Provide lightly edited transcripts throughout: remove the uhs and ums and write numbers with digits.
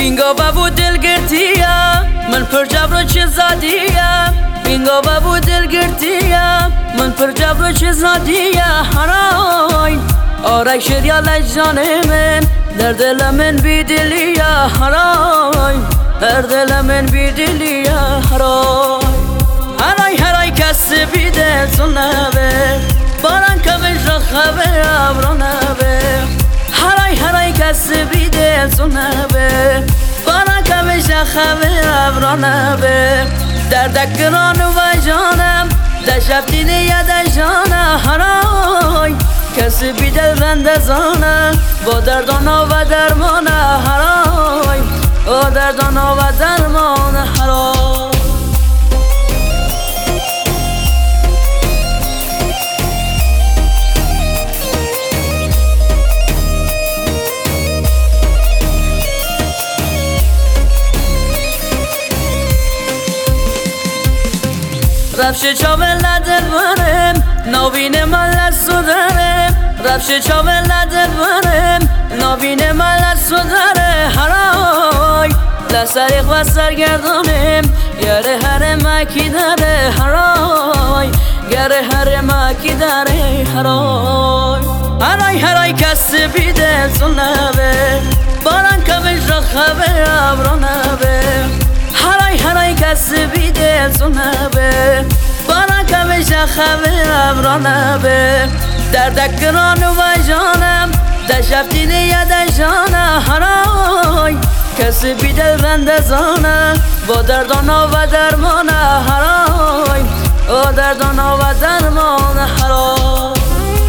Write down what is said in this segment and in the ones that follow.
بینگا بابو دلگرتیا من پر جبر و چه زادیا بینگا بابو دلگرتیا من پر جبر و چه زادیا هرای آرای شریا لجان من در دل من بیدلیا هرای در دل من بیدلیا هرای هرای کس بیدل سنبه باران کمش را خبر ابرانبه هرای کس بیدل سنبه باران کمش را خبر ابرانبه در دکران و جانم در شفتین یاد جانم هرای کس بیدل بنده زانه با دردانا و درمانه هرای با دردانا و درمانه هرای رفشه چاول ندرم نوین ملت سودرم رفشه چاول ندرم نوین ملت سودره هرای لسریق و سرگردانم یاره هر مکی داره هرای یاره هر مکی داره هرای کس بیدل سنبه باران کمش را خبر ابرانبه هرای کس بیدل سنبه باران کمش را خبر ابرانبه در دکران و جانم در شفتین یاد جانم هرای کس بیدل بنده زانه با دردانا و درمانه هرای با دردانا و درمانه هرای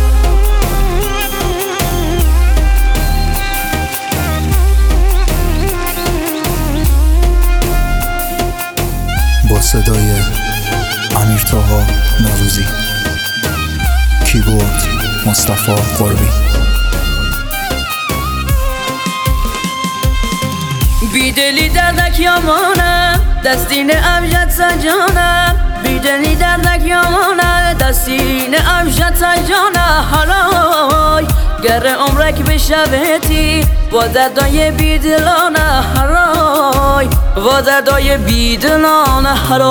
با صدای امیر طاها نوروزی، کیبورد مصطفی قربی. بیدلی دردک یامانه دستین امجد سجانه بیدلی دردک یامانه دستین امجد سجانه هرای گر عمرک بشویتی با دردای بیدلانه هرای با دردای بیدلانه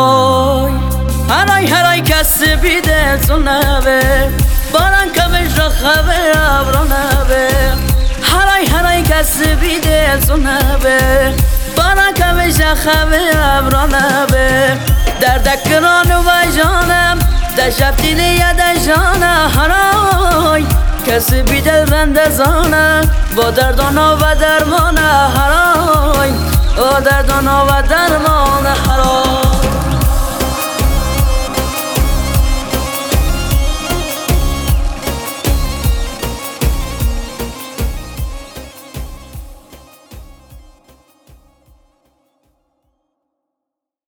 هرای کس بیدل سنبه باران کمش را خبر ابرانبه هرای کس بیدل سنبه باران کمش را خبر ابرانبه در دکران و جانم در شفتین یاد جانم هرای کس بیدل بنده زانه با دردانا و درمانه هرای با دردانا و درمانه